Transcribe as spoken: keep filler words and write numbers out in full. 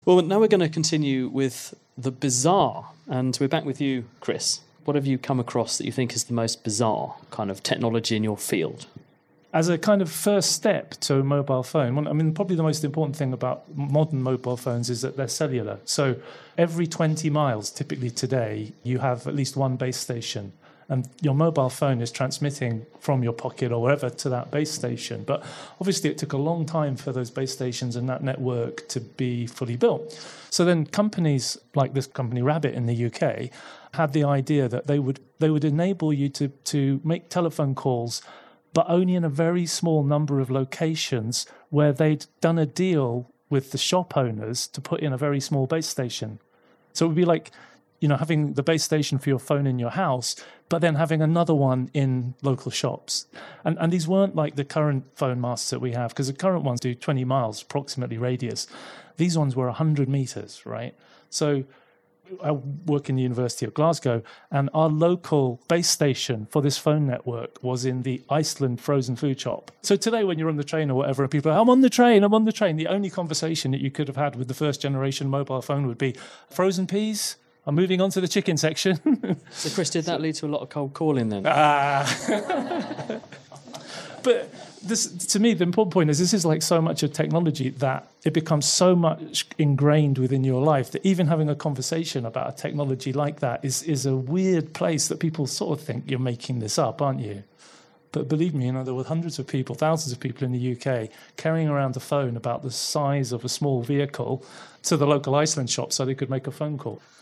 Well, now we're going to continue with the bizarre, and we're back with you, Chris. What have you come across that you think is the most bizarre kind of technology in your field? As a kind of first step to a mobile phone, well, I mean, probably the most important thing about modern mobile phones is that they're cellular. So every twenty miles, typically today, you have at least one base station. And your mobile phone is transmitting from your pocket or wherever to that base station. But obviously it took a long time for those base stations and that network to be fully built. So then companies like this company Rabbit in the U K had the idea that they would they would enable you to, to make telephone calls, but only in a very small number of locations where they'd done a deal with the shop owners to put in a very small base station. So it would be like, you know, having the base station for your phone in your house, but then having another one in local shops. And and these weren't like the current phone masts that we have, because the current ones do twenty miles approximately radius. These ones were one hundred meters, right? So I work in the University of Glasgow, and our local base station for this phone network was in the Iceland frozen food shop. So today when you're on the train or whatever, and people are, I'm on the train, I'm on the train, the only conversation that you could have had with the first generation mobile phone would be, frozen peas? I'm moving on to the chicken section. So, Chris, did that lead to a lot of cold calling then? Ah. But this, to me, the important point is this is like so much of technology that it becomes so much ingrained within your life that even having a conversation about a technology like that is, is a weird place that people sort of think you're making this up, aren't you? But believe me, you know, there were hundreds of people, thousands of people in the U K carrying around a phone about the size of a small vehicle to the local Iceland shop so they could make a phone call.